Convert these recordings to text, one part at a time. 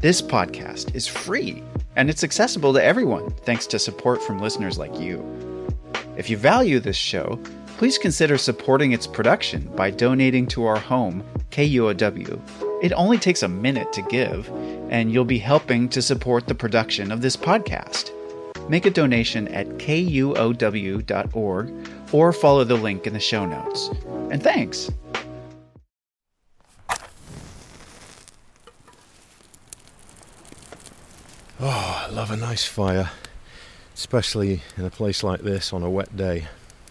This podcast is free, and it's accessible to everyone thanks to support from listeners like you. If you value this show, please consider supporting its production by donating to our home, KUOW. It only takes a minute to give, and you'll be helping to support the production of this podcast. Make a donation at kuow.org or follow the link in the show notes. And thanks! Oh, I love a nice fire, especially in a place like this on a wet day.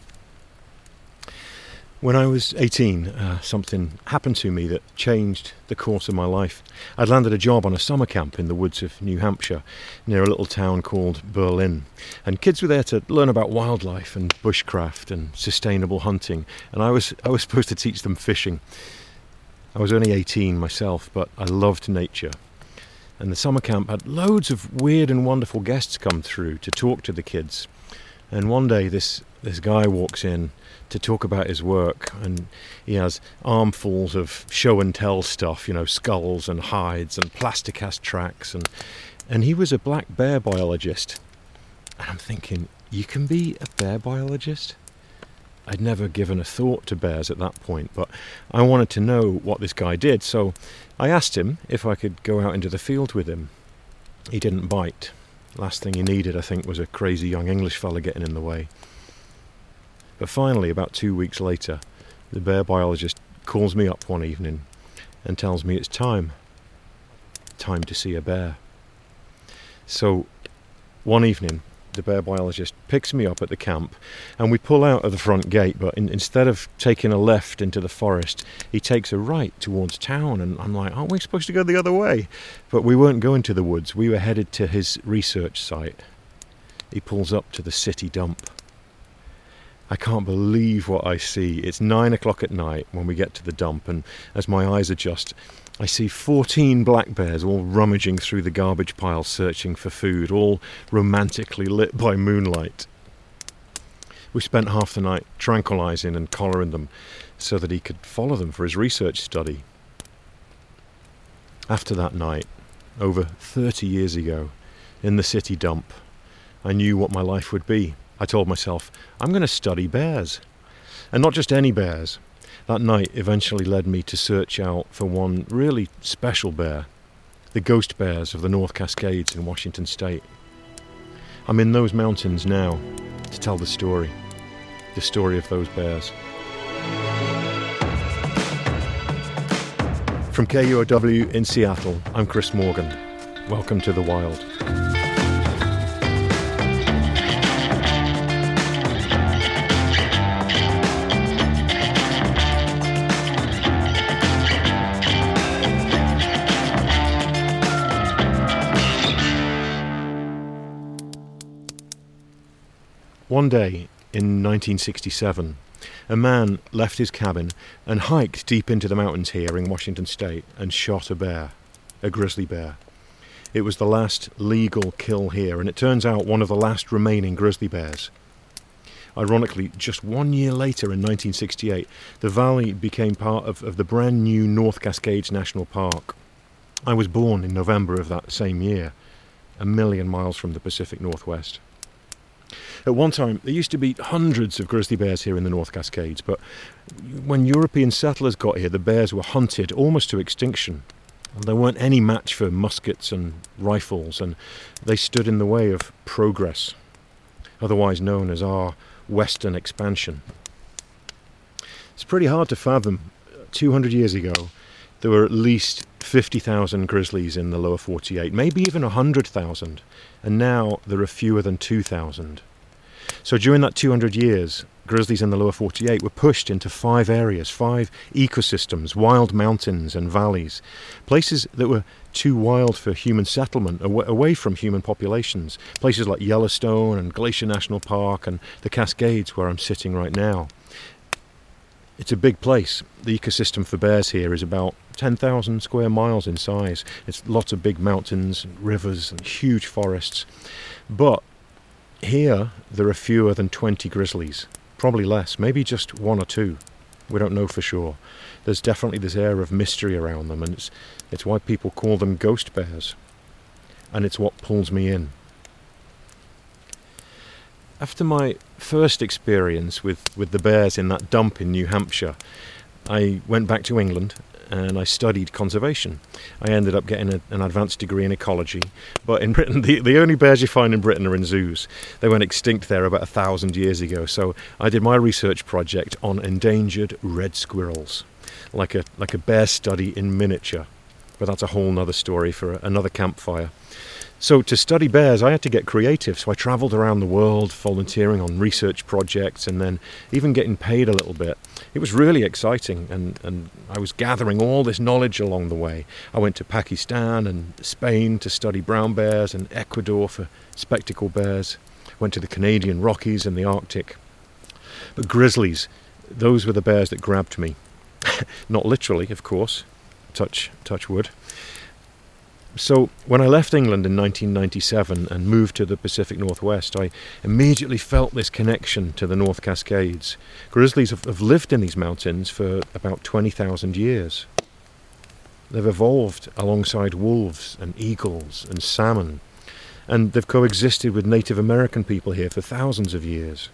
When I was 18, something happened to me that changed the course of my life. I'd landed a job on a summer camp in the woods of New Hampshire, near a little town called Berlin. And kids were there to learn about wildlife and bushcraft and sustainable hunting. And I was supposed to teach them fishing. I was only 18 myself, but I loved nature. And the summer camp had loads of weird and wonderful guests come through to talk to the kids. And one day this guy walks in to talk about his work, and he has armfuls of show and tell stuff, skulls and hides and plasticast tracks, and he was a black bear biologist. And I'm thinking, you can be a bear biologist? I'd never given a thought to bears at that point, but I wanted to know what this guy did, so I asked him if I could go out into the field with him. He didn't bite. Last thing he needed, I think, was a crazy young English fella getting in the way. But finally, about 2 weeks later, the bear biologist calls me up one evening and tells me it's time to see a bear. So one evening, the bear biologist picks me up at the camp and we pull out of the front gate, but instead of taking a left into the forest, he takes a right towards town, and I'm like, aren't we supposed to go the other way? But we weren't going to the woods, we were headed to his research site. He pulls up to the city dump. I can't believe what I see. It's 9 o'clock at night when we get to the dump, and as my eyes adjust, I see 14 black bears all rummaging through the garbage pile searching for food, all romantically lit by moonlight. We spent half the night tranquilizing and collaring them so that he could follow them for his research study. After that night, over 30 years ago, in the city dump, I knew what my life would be. I told myself, I'm going to study bears. And not just any bears. That night eventually led me to search out for one really special bear, the ghost bears of the North Cascades in Washington State. I'm in those mountains now to tell the story of those bears. From KUOW in Seattle, I'm Chris Morgan. Welcome to the Wild. One day in 1967, a man left his cabin and hiked deep into the mountains here in Washington State and shot a bear, a grizzly bear. It was the last legal kill here, and it turns out one of the last remaining grizzly bears. Ironically, just 1 year later in 1968, the valley became part of the brand new North Cascades National Park. I was born in November of that same year, a million miles from the Pacific Northwest. At one time, there used to be hundreds of grizzly bears here in the North Cascades, but when European settlers got here, the bears were hunted almost to extinction. There weren't any match for muskets and rifles, and they stood in the way of progress, otherwise known as our Western expansion. It's pretty hard to fathom. 200 years ago, there were at least 50,000 grizzlies in the lower 48, maybe even 100,000, and now there are fewer than 2,000. So during that 200 years, grizzlies in the lower 48 were pushed into 5 areas, 5 ecosystems, wild mountains and valleys, places that were too wild for human settlement, away from human populations, places like Yellowstone and Glacier National Park and the Cascades where I'm sitting right now. It's a big place. The ecosystem for bears here is about 10,000 square miles in size. It's lots of big mountains, and rivers and huge forests. But here there are fewer than 20 grizzlies, probably less, maybe just 1 or 2. We don't know for sure. There's definitely this air of mystery around them, and it's why people call them ghost bears. And it's what pulls me in. After my first experience with the bears in that dump in New Hampshire, I went back to England and I studied conservation. I ended up getting an advanced degree in ecology, but in Britain, the only bears you find in Britain are in zoos. They went extinct there about 1,000 years ago, so I did my research project on endangered red squirrels, like a bear study in miniature. But that's a whole nother story for another campfire. So to study bears, I had to get creative, so I travelled around the world volunteering on research projects and then even getting paid a little bit. It was really exciting, and I was gathering all this knowledge along the way. I went to Pakistan and Spain to study brown bears and Ecuador for spectacle bears. Went to the Canadian Rockies and the Arctic. But grizzlies, those were the bears that grabbed me. Not literally, of course. Touch wood. So when I left England in 1997 and moved to the Pacific Northwest, I immediately felt this connection to the North Cascades. Grizzlies have lived in these mountains for about 20,000 years. They've evolved alongside wolves and eagles and salmon, and they've coexisted with Native American people here for thousands of years.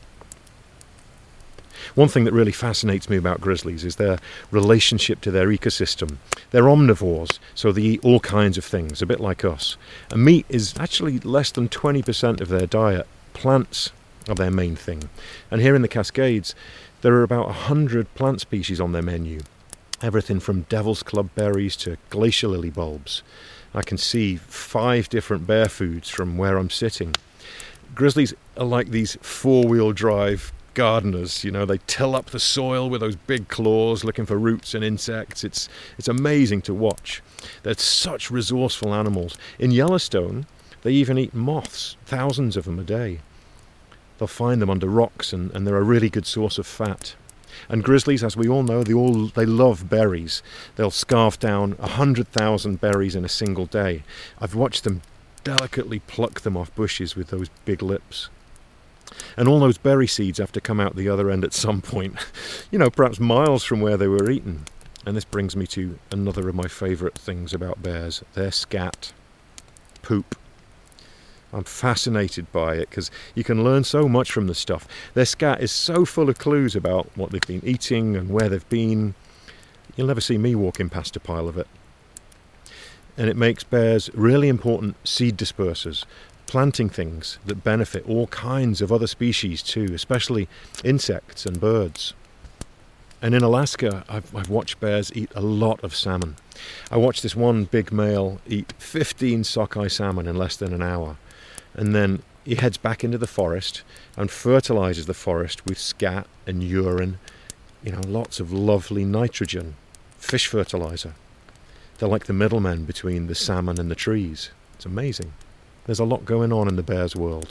One thing that really fascinates me about grizzlies is their relationship to their ecosystem. They're omnivores, so they eat all kinds of things, a bit like us. And meat is actually less than 20% of their diet. Plants are their main thing. And here in the Cascades, there are about 100 plant species on their menu. Everything from devil's club berries to glacier lily bulbs. I can see 5 different bear foods from where I'm sitting. Grizzlies are like these 4-wheel drive gardeners, they till up the soil with those big claws looking for roots and insects. It's amazing to watch. They're such resourceful animals. In Yellowstone, they even eat moths, thousands of them a day. They'll find them under rocks, and they're a really good source of fat. And grizzlies, as we all know, they love berries. They'll scarf down 100,000 berries in a single day. I've watched them delicately pluck them off bushes with those big lips. And all those berry seeds have to come out the other end at some point, perhaps miles from where they were eaten. And this brings me to another of my favourite things about bears, their scat, poop. I'm fascinated by it because you can learn so much from the stuff. Their scat is so full of clues about what they've been eating and where they've been. You'll never see me walking past a pile of it. And it makes bears really important seed dispersers, planting things that benefit all kinds of other species too, especially insects and birds. And in Alaska, I've watched bears eat a lot of salmon. I watched this one big male eat 15 sockeye salmon in less than an hour. And then he heads back into the forest and fertilizes the forest with scat and urine, lots of lovely nitrogen, fish fertilizer. They're like the middlemen between the salmon and the trees. It's amazing. There's a lot going on in the bears' world.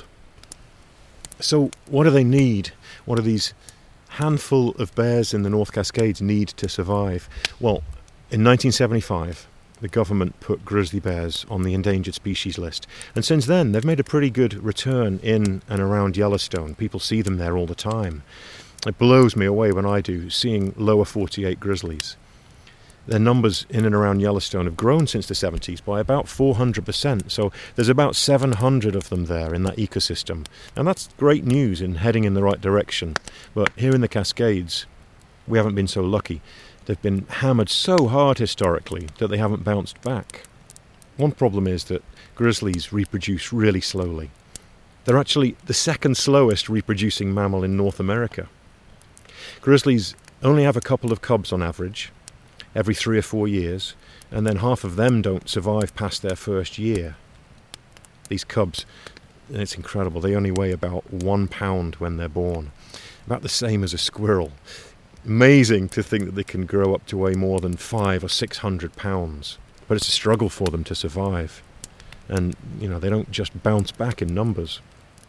So what do they need? What do these handful of bears in the North Cascades need to survive? Well, in 1975, the government put grizzly bears on the endangered species list. And since then, they've made a pretty good return in and around Yellowstone. People see them there all the time. It blows me away when I do, seeing lower 48 grizzlies. Their numbers in and around Yellowstone have grown since the 70s by about 400%, so there's about 700 of them there in that ecosystem. And that's great news in heading in the right direction. But here in the Cascades, we haven't been so lucky. They've been hammered so hard historically that they haven't bounced back. One problem is that grizzlies reproduce really slowly. They're actually the second slowest reproducing mammal in North America. Grizzlies only have a couple of cubs on average, every 3 or 4 years, and then half of them don't survive past their first year. These cubs, it's incredible, they only weigh about 1 pound when they're born, about the same as a squirrel. Amazing to think that they can grow up to weigh more than 500 or 600 pounds, but it's a struggle for them to survive, and they don't just bounce back in numbers.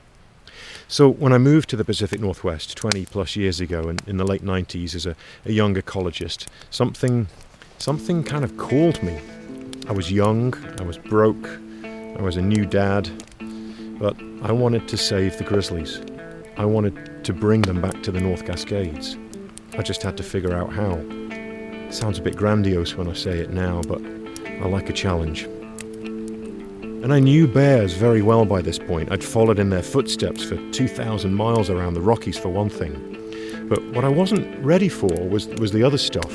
So when I moved to the Pacific Northwest 20 plus years ago in the late 90s as a young ecologist, something kind of called me. I was young, I was broke, I was a new dad, but I wanted to save the grizzlies. I wanted to bring them back to the North Cascades. I just had to figure out how. It sounds a bit grandiose when I say it now, but I like a challenge. And I knew bears very well by this point. I'd followed in their footsteps for 2,000 miles around the Rockies, for one thing. But what I wasn't ready for was the other stuff.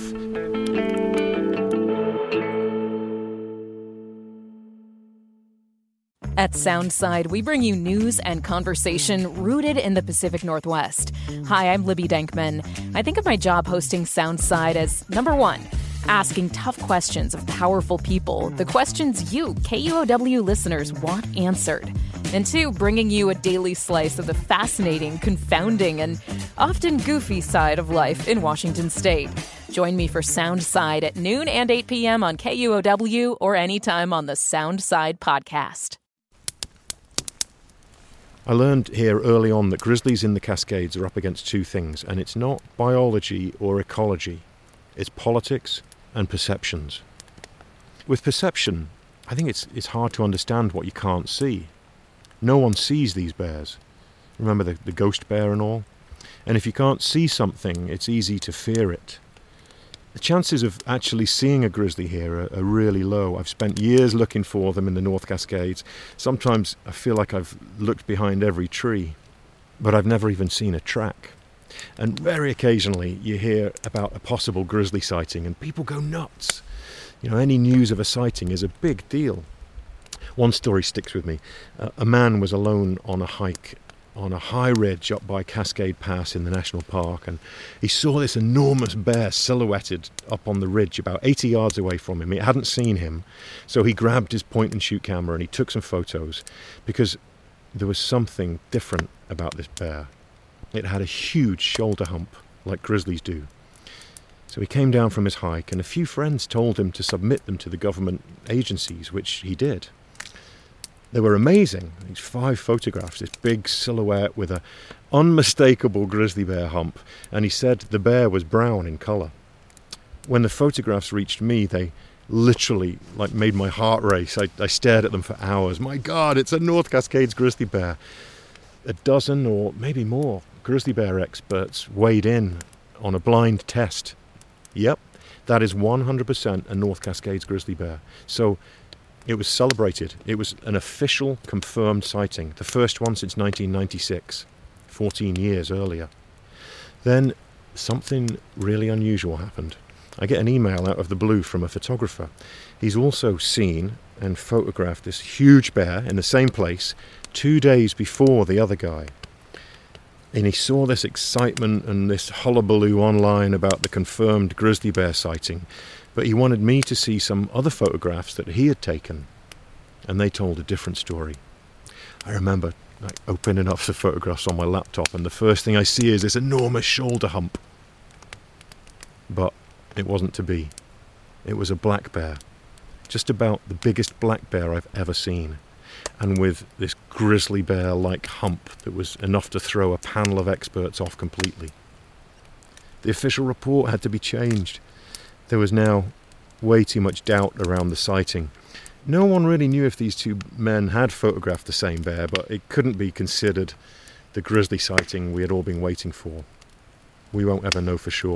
At Soundside, we bring you news and conversation rooted in the Pacific Northwest. Hi, I'm Libby Denkman. I think of my job hosting Soundside as, number one, asking tough questions of powerful people, the questions you, KUOW listeners, want answered. And two, bringing you a daily slice of the fascinating, confounding, and often goofy side of life in Washington State. Join me for Soundside at noon and 8 p.m. on KUOW or anytime on the Soundside podcast. I learned here early on that grizzlies in the Cascades are up against two things, and it's not biology or ecology. It's politics and perceptions. With perception, I think it's hard to understand what you can't see. No one sees these bears. Remember the ghost bear and all? And if you can't see something, it's easy to fear it. The chances of actually seeing a grizzly here are really low. I've spent years looking for them in the North Cascades. Sometimes I feel like I've looked behind every tree, but I've never even seen a track. And very occasionally you hear about a possible grizzly sighting and people go nuts. You know, any news of a sighting is a big deal. One story sticks with me. A man was alone on a hike on a high ridge up by Cascade Pass in the national park, and he saw this enormous bear silhouetted up on the ridge about 80 yards away from him. It hadn't seen him, so he grabbed his point-and-shoot camera and he took some photos because there was something different about this bear. It had a huge shoulder hump, like grizzlies do. So he came down from his hike, and a few friends told him to submit them to the government agencies, which he did. They were amazing. These 5 photographs, this big silhouette with a unmistakable grizzly bear hump, and he said the bear was brown in colour. When the photographs reached me, they literally made my heart race. I stared at them for hours. My God, it's a North Cascades grizzly bear. A dozen or maybe more grizzly bear experts weighed in on a blind test. Yep, that is 100% a North Cascades grizzly bear. So it was celebrated. It was an official confirmed sighting, the first one since 1996, 14 years earlier. Then something really unusual happened. I get an email out of the blue from a photographer. He's also seen and photographed this huge bear in the same place 2 days before the other guy. And he saw this excitement and this hullabaloo online about the confirmed grizzly bear sighting. But he wanted me to see some other photographs that he had taken, and they told a different story. I remember opening up the photographs on my laptop, and the first thing I see is this enormous shoulder hump. But it wasn't to be. It was a black bear, just about the biggest black bear I've ever seen, and with this grizzly bear-like hump that was enough to throw a panel of experts off completely. The official report had to be changed. There was now way too much doubt around the sighting. No one really knew if these two men had photographed the same bear, but it couldn't be considered the grizzly sighting we had all been waiting for. We won't ever know for sure.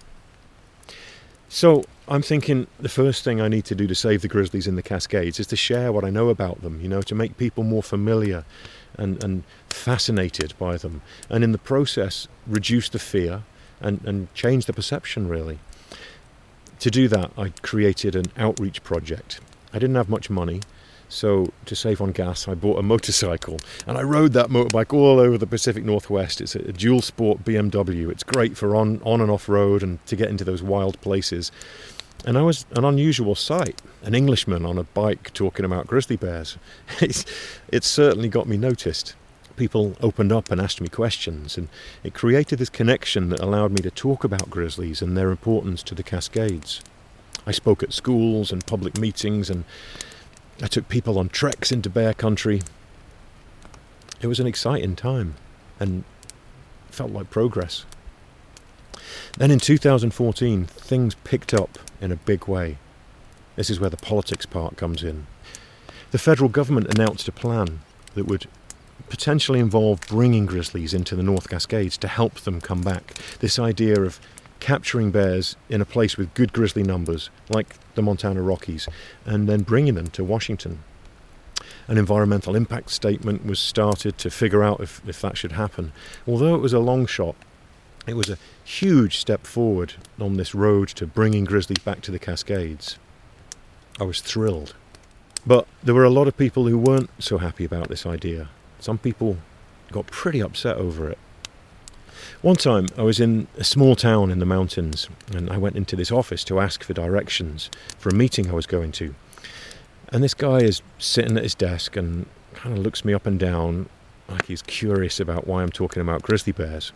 So I'm thinking the first thing I need to do to save the grizzlies in the Cascades is to share what I know about them, to make people more familiar and fascinated by them, and in the process reduce the fear and change the perception, really. To do that, I created an outreach project. I didn't have much money, so to save on gas, I bought a motorcycle, and I rode that motorbike all over the Pacific Northwest. It's a dual sport BMW. It's great for on and off road and to get into those wild places. And I was an unusual sight, an Englishman on a bike talking about grizzly bears. It certainly got me noticed. People opened up and asked me questions, and it created this connection that allowed me to talk about grizzlies and their importance to the Cascades. I spoke at schools and public meetings, and I took people on treks into bear country. It was an exciting time, and felt like progress. Then in 2014, things picked up in a big way. This is where the politics part comes in. The federal government announced a plan that would potentially involve bringing grizzlies into the North Cascades to help them come back. This idea of capturing bears in a place with good grizzly numbers, like the Montana Rockies, and then bringing them to Washington. An environmental impact statement was started to figure out if that should happen. Although it was a long shot, it was a huge step forward on this road to bringing grizzlies back to the Cascades. I was thrilled. But there were a lot of people who weren't so happy about this idea. Some people got pretty upset over it. One time I was in a small town in the mountains, and I went into this office to ask for directions for a meeting I was going to. And this guy is sitting at his desk and kind of looks me up and down like he's curious about why I'm talking about grizzly bears.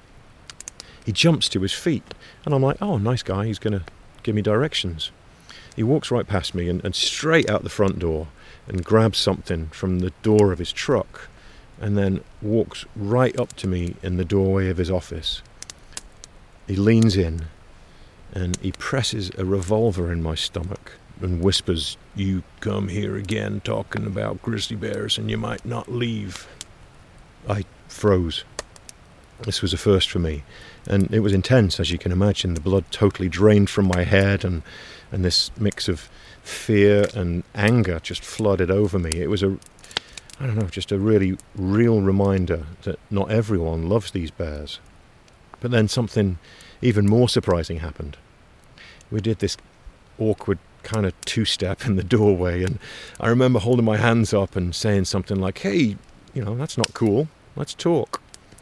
He jumps to his feet, and I'm like, oh, nice guy, he's going to give me directions. He walks right past me and straight out the front door and grabs something from the door of his truck, and then walks right up to me in the doorway of his office. He leans in and he presses a revolver in my stomach and whispers, "You come here again talking about grizzly bears and you might not leave." I froze. This was a first for me, and it was intense, as you can imagine. The blood totally drained from my head, and this mix of fear and anger just flooded over me. It was just a really real reminder that not everyone loves these bears. But then something even more surprising happened. We did this awkward kind of two-step in the doorway, and I remember holding my hands up and saying something like, "Hey, that's not cool, let's talk."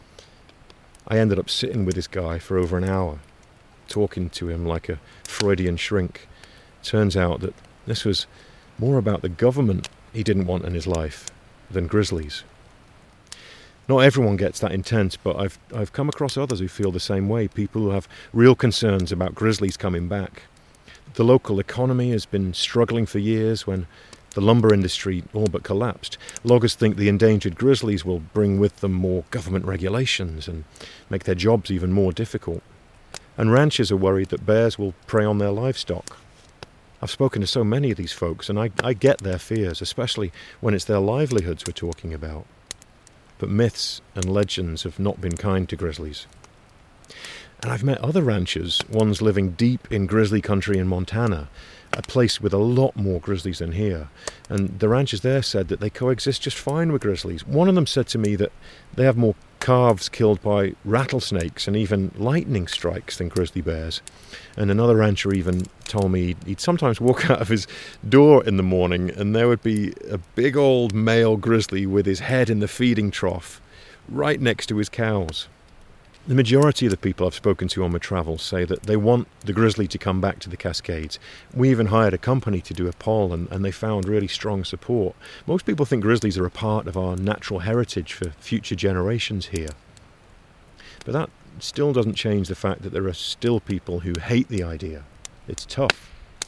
I ended up sitting with this guy for over an hour, talking to him like a Freudian shrink. Turns out that this was more about the government he didn't want in his life than grizzlies. Not everyone gets that intense, but I've come across others who feel the same way, people who have real concerns about grizzlies coming back. The local economy has been struggling for years when the lumber industry all but collapsed. Loggers think the endangered grizzlies will bring with them more government regulations and make their jobs even more difficult. And ranchers are worried that bears will prey on their livestock. I've spoken to so many of these folks, and I get their fears, especially when it's their livelihoods we're talking about. But myths and legends have not been kind to grizzlies. And I've met other ranchers, ones living deep in grizzly country in Montana, a place with a lot more grizzlies than here. And the ranchers there said that they coexist just fine with grizzlies. One of them said to me that they have more calves killed by rattlesnakes and even lightning strikes than grizzly bears. And another rancher even told me he'd sometimes walk out of his door in the morning and there would be a big old male grizzly with his head in the feeding trough right next to his cows. The majority of the people I've spoken to on my travels say that they want the grizzly to come back to the Cascades. We even hired a company to do a poll, and they found really strong support. Most people think grizzlies are a part of our natural heritage for future generations here. But that still doesn't change the fact that there are still people who hate the idea. It's tough.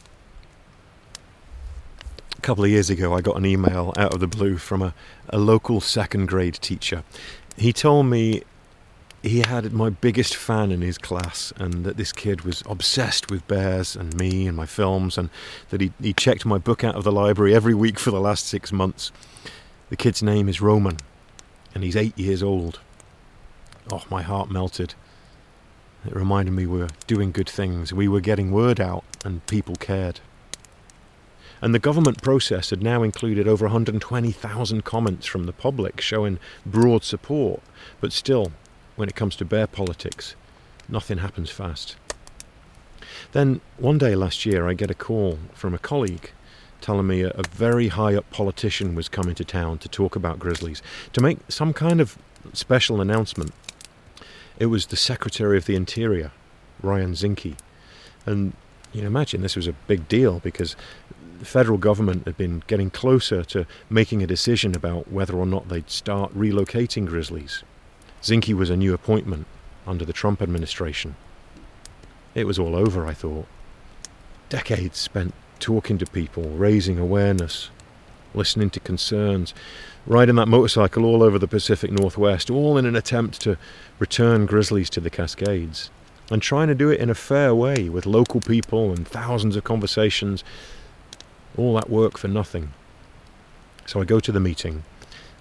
A couple of years ago, I got an email out of the blue from a local second grade teacher. He told me he had my biggest fan in his class, and that this kid was obsessed with bears and me and my films, and that he checked my book out of the library every week for the last 6 months. The kid's name is Roman, and he's 8 years old. Oh, my heart melted. It reminded me we were doing good things. We were getting word out, and people cared. And the government process had now included over 120,000 comments from the public showing broad support, but still, when it comes to bear politics, nothing happens fast. Then, one day last year, I get a call from a colleague telling me a very high-up politician was coming to town to talk about grizzlies, to make some kind of special announcement. It was the Secretary of the Interior, Ryan Zinke. And you can imagine this was a big deal because the federal government had been getting closer to making a decision about whether or not they'd start relocating grizzlies. Zinke was a new appointment under the Trump administration. It was all over, I thought. Decades spent talking to people, raising awareness, listening to concerns, riding that motorcycle all over the Pacific Northwest, all in an attempt to return grizzlies to the Cascades, and trying to do it in a fair way with local people and thousands of conversations. All that work for nothing. So I go to the meeting,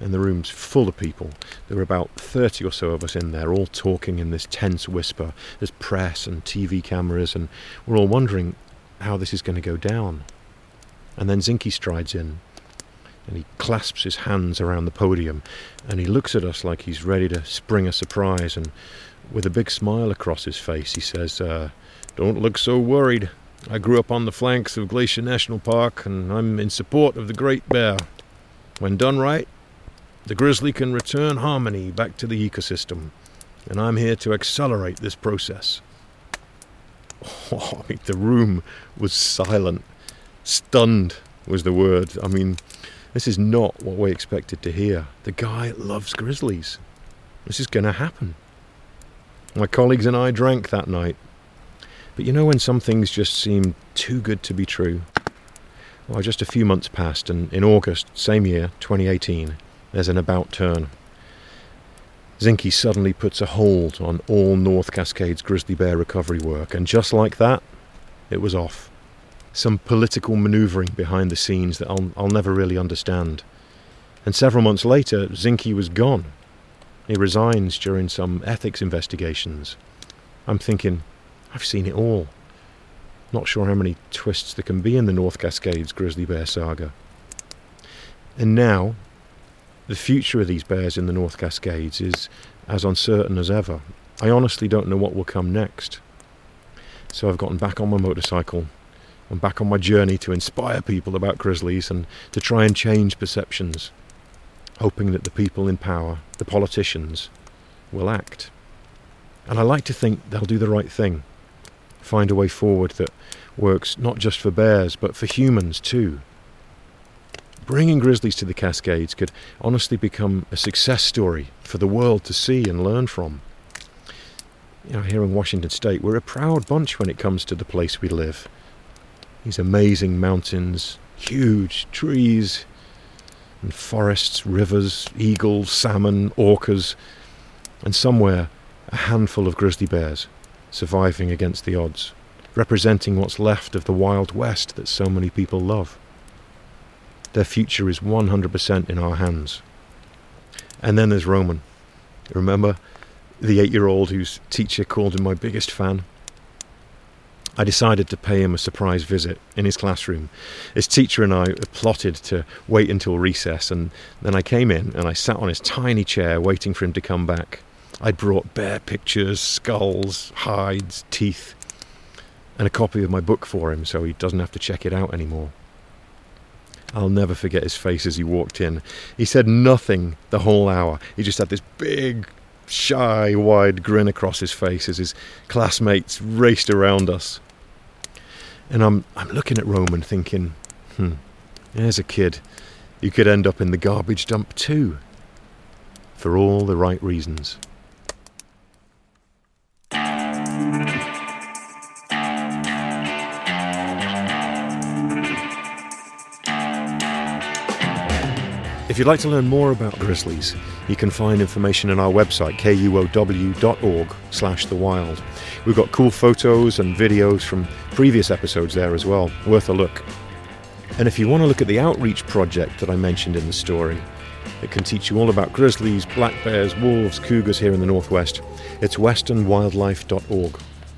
and the room's full of people. There were about 30 or so of us in there, all talking in this tense whisper. There's press and TV cameras, and we're all wondering how this is going to go down. And then Zinke strides in, and he clasps his hands around the podium, and he looks at us like he's ready to spring a surprise, and with a big smile across his face, he says, "Don't look so worried. I grew up on the flanks of Glacier National Park, and I'm in support of the Great Bear. When done right, the grizzly can return harmony back to the ecosystem, and I'm here to accelerate this process." Oh, I mean, the room was silent. Stunned was the word. I mean, this is not what we expected to hear. The guy loves grizzlies. This is going to happen. My colleagues and I drank that night. But you know when some things just seem too good to be true? Well, just a few months passed, and in August, same year, 2018, there's an about turn. Zinke suddenly puts a hold on all North Cascades grizzly bear recovery work, and just like that, it was off. Some political manoeuvring behind the scenes that I'll never really understand. And several months later, Zinke was gone. He resigns during some ethics investigations. I'm thinking, I've seen it all. Not sure how many twists there can be in the North Cascades grizzly bear saga. And now, the future of these bears in the North Cascades is as uncertain as ever. I honestly don't know what will come next. So I've gotten back on my motorcycle. I'm back on my journey to inspire people about grizzlies and to try and change perceptions, hoping that the people in power, the politicians, will act. And I like to think they'll do the right thing, find a way forward that works not just for bears but for humans too. Bringing grizzlies to the Cascades could honestly become a success story for the world to see and learn from. You know, here in Washington State, we're a proud bunch when it comes to the place we live. These amazing mountains, huge trees and forests, rivers, eagles, salmon, orcas, and somewhere a handful of grizzly bears surviving against the odds, representing what's left of the Wild West that so many people love. Their future is 100% in our hands. And then there's Roman. Remember the 8-year-old whose teacher called him my biggest fan? I decided to pay him a surprise visit in his classroom. His teacher and I plotted to wait until recess, and then I came in and I sat on his tiny chair waiting for him to come back. I'd brought bear pictures, skulls, hides, teeth, and a copy of my book for him so he doesn't have to check it out anymore. I'll never forget his face as he walked in. He said nothing the whole hour. He just had this big, shy, wide grin across his face as his classmates raced around us. And I'm looking at Roman thinking, there's a kid who could end up in the garbage dump too, for all the right reasons. If you'd like to learn more about grizzlies, you can find information on our website, kuow.org/thewild. We've got cool photos and videos from previous episodes there as well, worth a look. And if you want to look at the outreach project that I mentioned in the story, it can teach you all about grizzlies, black bears, wolves, cougars here in the Northwest. It's westernwildlife.org.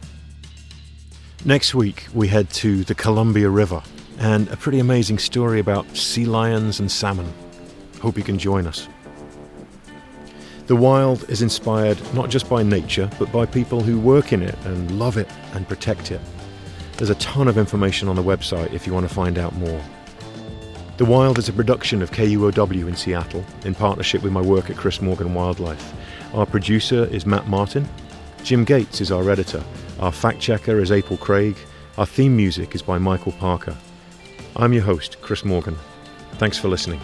Next week, we head to the Columbia River and a pretty amazing story about sea lions and salmon. Hope you can join us. The Wild is inspired not just by nature, but by people who work in it and love it and protect it. There's a ton of information on the website if you want to find out more. The Wild is a production of KUOW in Seattle in partnership with my work at Chris Morgan Wildlife. Our producer is Matt Martin. Jim Gates is our editor. Our fact checker is April Craig. Our theme music is by Michael Parker. I'm your host, Chris Morgan. Thanks for listening.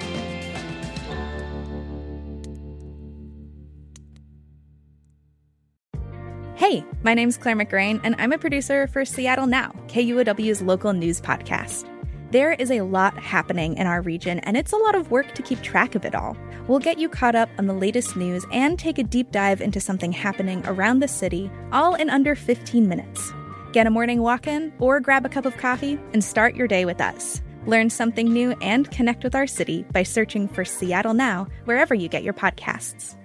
Hey, my name's Claire McGrain, and I'm a producer for Seattle Now, KUOW's local news podcast. There is a lot happening in our region, and it's a lot of work to keep track of it all. We'll get you caught up on the latest news and take a deep dive into something happening around the city, all in under 15 minutes. Get a morning walk in or grab a cup of coffee and start your day with us. Learn something new and connect with our city by searching for Seattle Now wherever you get your podcasts.